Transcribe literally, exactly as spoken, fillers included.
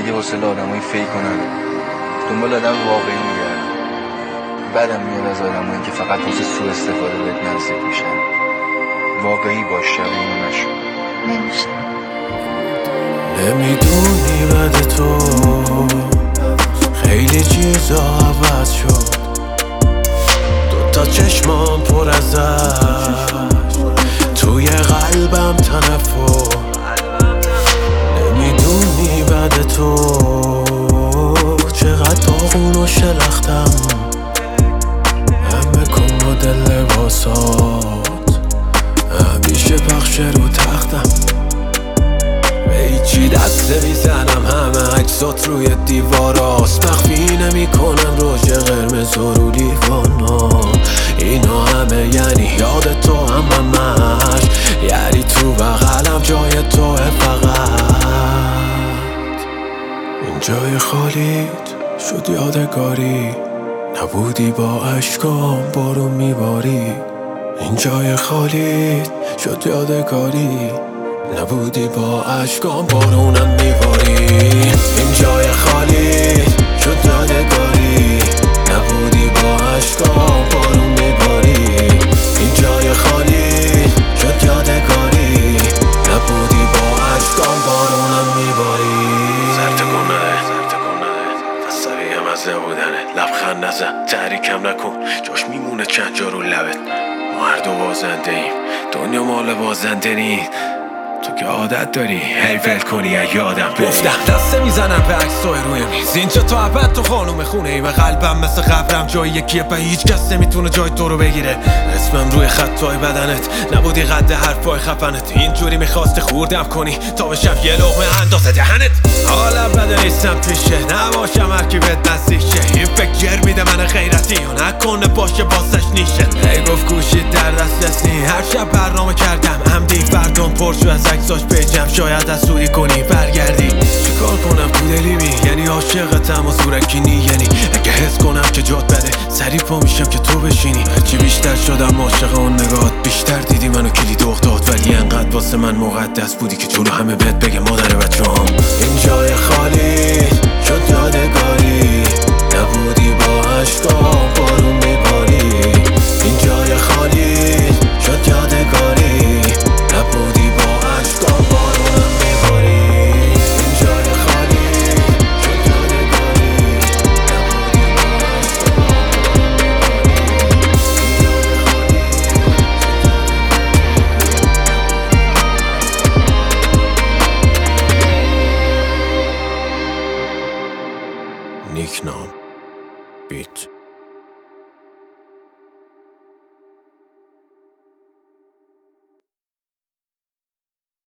دیگه حوصله آدمای فیک کنن، دنبال آدم واقعی میگردم. بدم میاد از آدمایی که فقط واسه سوء استفاده بهت نزدیک میشن. واقعی باش، شبیه اینو نشو. نمیشه. نمیدونی بعد تو خیلی چیزا عوض شد، دوتا چشمام پر از اشک، توی قلبم تنفر. نمیدونی بعد تو چقدر داغون و شلختم، همه کمد لباسات همیشه پخش رو تختم. به هیچی دست میزنم، همه عکسات روی دیواراست، مخفی نمی کنم روژ قرمز و رو لیوانا. اینا همه یعنی یاد تو، هم همش یعنی تو بغلم جای توه فقط. این جای خالیت شد یادگاری، نبودی با عشقام بارون میباری. این جای خالیت شد یادگاری، نبودی با عشقام بارونم میباری. این جای خالی شد یادگاری، نبودی با عشقام بارون میباری. این جای خالی شد یادگاری، نبودی با عشقام بارونم میباری. سر تکون نده، سر تکون نده، فسوی هم از نبودنه. لبخند نزن، تحریکم نکن، جاش میمونه چند جا رو لبت. ما هر دو بازنده ایم، دنیا مال بازنده نیست. تو که عادت داری هی ول کنی یادم بری. گفتم دسته میزنم به عکسای روی میز، اینجا تو ابد تو خانوم خونه ای. و قلبم مثل قبرم جای یکیه و هیچ کس نمیتونه جای تو رو بگیره. اسمم روی خطای بدنت، نبودی قد حرفای خفنت. اینجوری میخواستی خوردم کنی تا بشم یه لقمه اندازه دهنت. حالا بده نیستم پیشه، نباشم هر کی بهت نزدیک شه. این فکر جر میده من غیرتی و نکنه باشه باسش نیشت. هی گفت گوشید در دست نی، هر شب برنامه کردم عمدی فردام پرشو از عکساش پیجم، شاید از سوری کنی برگردی. چیکار کنم تو دلی می، یعنی عاشقتم و زورکی نی. یعنی اگه حس کنم که جات بده سری پا میشم که تو بشینی. هرچی بیشتر شدم عاشق اون نگات، بیشتر دیدی منو کلید افتاد. ولی انقدر واسه من مقدس بودی که جلو همه بهت بگه مادر بچه‌ام. این جای خالی شد یادگاری، نبودی با عشقام بارون میباری. این جای خالی شد یادگاری، نبودی با عشقام بارونم میباری. این جای خالی شد یادگاری، نبودی با عشقام بارونم میباری. نیکنام بیت